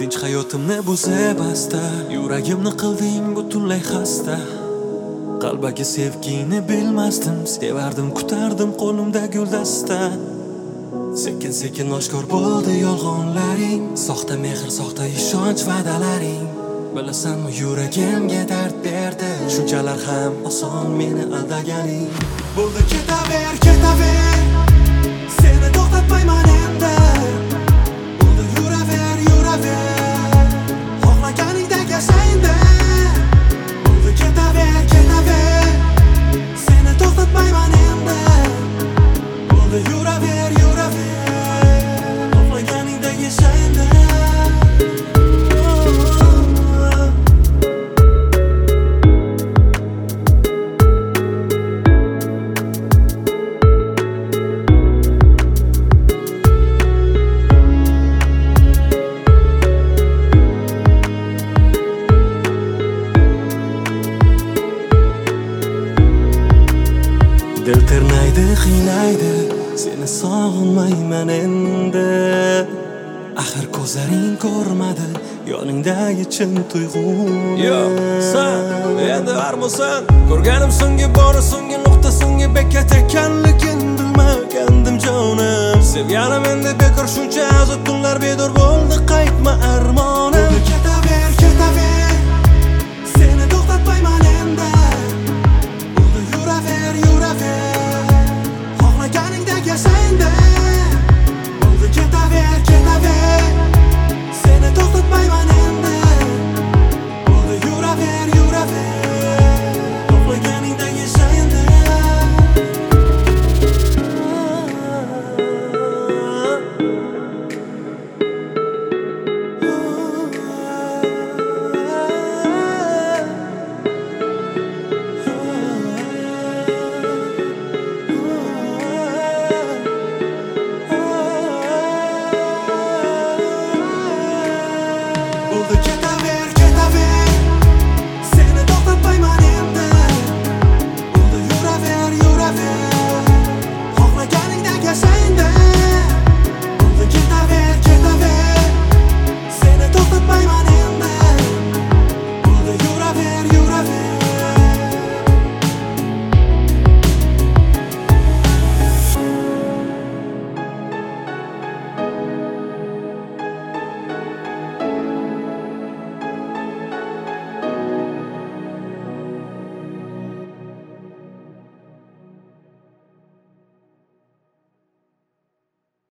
Tinch hayotimni buzib asta, yuragimni qilding butunlay xasta. Qalbaki sevgini bilmasdim, sevardim, kutardim qo'limda guldasta. Sekin sekin oshkor bo'ldi yolg'onlaring, soxta mehr, soxta ishonch va'dalaring. Bilasanmi yuragimga dard berdi, shunchalar ham oson meni aldaganing. Bo'ldi ketaver, ketaver, seni to'xtatmayman endi. Bo'ldi yuraver, yuraver, xohlaganingdek yasha endi. Bo'ldi ketaver, ketaver, seni to'xtatmayman endi. Bo'ldi yuraver, yuraver, xohlaganingdek yasha endi. Dil tirnaydi, qiynaydi, seni sog'inmayman endi. Axir ko'zlaring ko'rmadi yoningdagi chin tuyg'uni. Yo, sen endi armisan? Ko'rganim so'nggi bori, so'nggi nuqta, so'nggi bekat ekanligin bilmagandim jonim. Sevganim endi bekor, shuncha azob tunlar bedor bo'ldi, qaytma armonim.